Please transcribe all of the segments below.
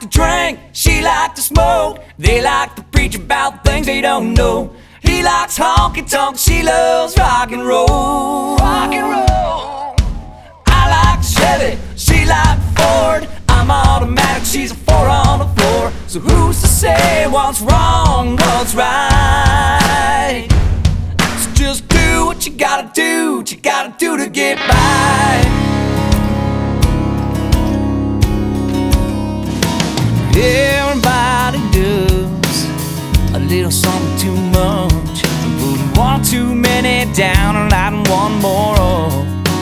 to drink, she like to smoke. They like to preach about things they don't know. He likes honky tonk, she loves rock and roll. Rock and roll. I like Chevy, she like Ford. I'm automatic, she's a 4 on the floor. So who's to say what's wrong, what's right? So just do what you gotta do, what you gotta do to get by. Everybody does a little something too much, putting one too many down and lighting one more up.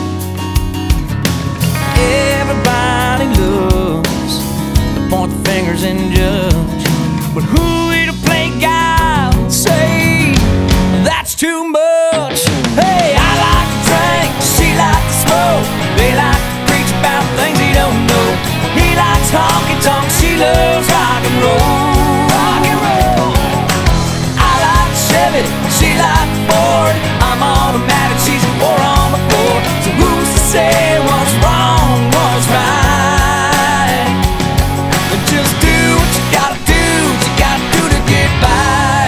Everybody loves to point the fingers and judge, but who are we to play God and say that's too much? Hey, I like to drink, she like to smoke. They like to preach about things they don't know. He likes honky tonk, she loves rock and roll. Rock and roll. I like Chevy, she like Ford. I'm automatic, she's a 4 on the floor. So who's to say what's wrong, what's right? And just do what you gotta do, what you gotta do to get by.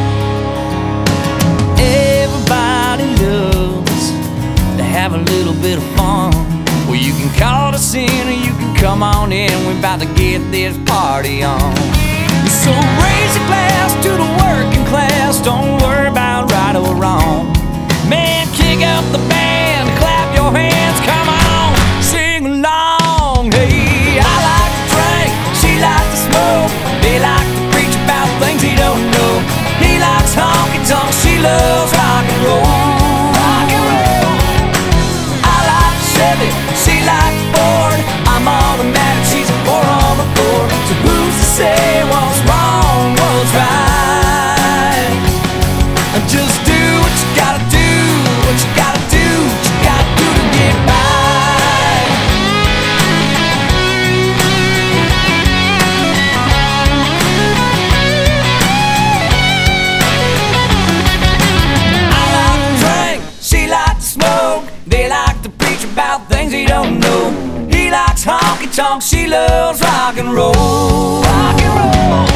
Everybody loves to have a little bit of fun. Well, you can call us in or you can come on in. We're about to get this party on. So raise a glass to the working class. Don't worry about right or wrong. Man, kick up the band, clap your hands, come on, sing along. Hey, I like to drink, she likes to smoke. They like to preach about things he don't know. He likes honky tonk, she loves rock and roll. Rock and roll. I like Chevy, she like Ford. I'm automatic, she's a 4 on the floor. So who's to say what's wrong, what's right? And just do what you gotta do, what you gotta do, what you gotta do to get by. I like to drink, she like to smoke. They like to preach about things they don't know. He likes honky tonk, she loves rock and roll. Rock and roll.